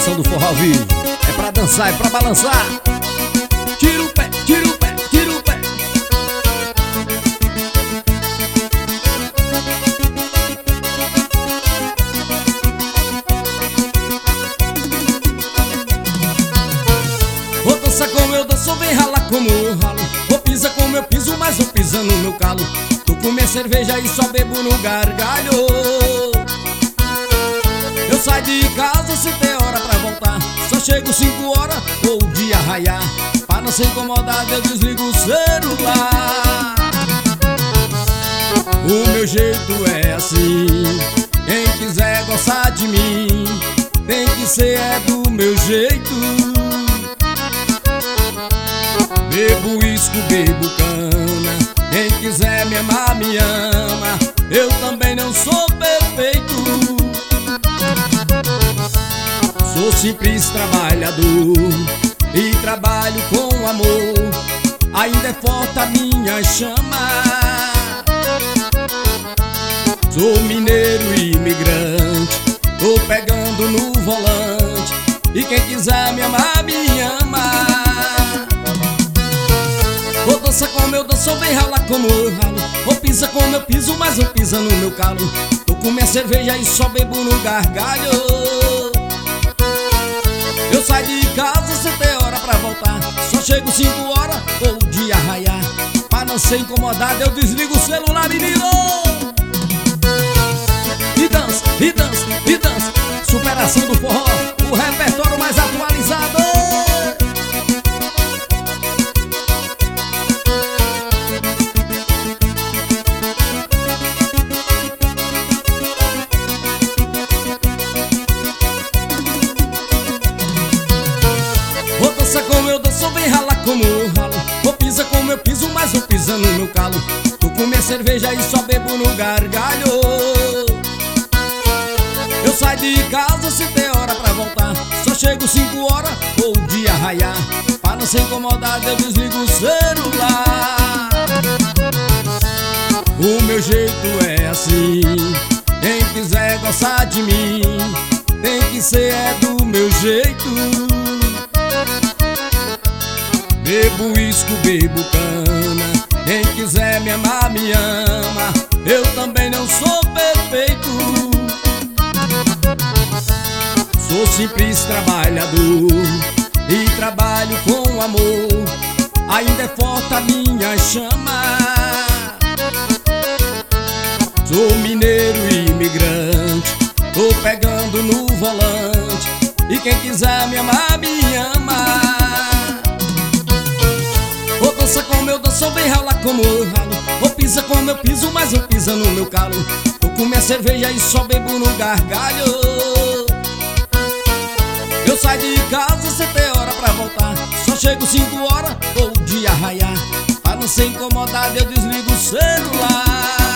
Superação do forró ao vivo. É pra dançar, é pra balançar. Tira o pé, tira o pé, tira o pé. Vou dançar como eu danço, vem ralar como eu ralo. Vou pisar como eu piso, mas vou pisar no meu calo. Tô com minha cerveja e só bebo no gargalho. Eu saio de casa sem ter hora pra voltar. Só chego 5 horas ou o dia raiar. Pra não ser incomodado eu desligo o celular. O meu jeito é assim. Quem quiser gostar de mim tem que ser do meu jeito. Bebo uísque, bebo cana. Quem quiser me amar, me ama. Eu também não sou perfeito. Sou simples trabalhador e trabalho com amor. Ainda é forte a minha chama. Sou mineiro e imigrante, tô pegando no volante. E quem quiser me amar, me ama. Vou dançar como eu danço, vem ralar como eu ralo. Vou pisar como eu piso, mas eu piso no meu calo. Tô com minha cerveja e só bebo no gargalho. Eu saio de casa sem ter hora pra voltar. Só chego 5 horas ou o dia raiar. Pra não ser incomodado eu desligo o celular, menino. E dança, e dança, e dança. Superação do forró, o repertório mais atualizado. Vou dançar como eu danço, vem ralar como eu ralo. Vou pisar como eu piso, mas eu piso no meu calo. Tô com minha cerveja e só bebo no gargalho. Eu saio de casa sem ter hora pra voltar. Só chego 5 horas ou o dia raiar. Pra não ser incomodado eu desligo o celular. O meu jeito é assim. Quem quiser gostar de mim tem que ser do meu jeito. Bebo uísque, bebo cana. Quem quiser me amar, me ama. Eu também não sou perfeito. Sou simples trabalhador e trabalho com amor. Ainda é forte a minha chama. Sou mineiro e imigrante, tô pegando no volante. E quem quiser me amar, me ama. Vou dançar como eu danço, vem ralar como eu ralo. Vou pisar como eu piso, mas eu piso no meu calo. Tô com minha cerveja e só bebo no gargalho. Eu saio de casa sem ter hora pra voltar. Só chego 5 horas ou o dia raiar. Pra não ser incomodado eu desligo o celular.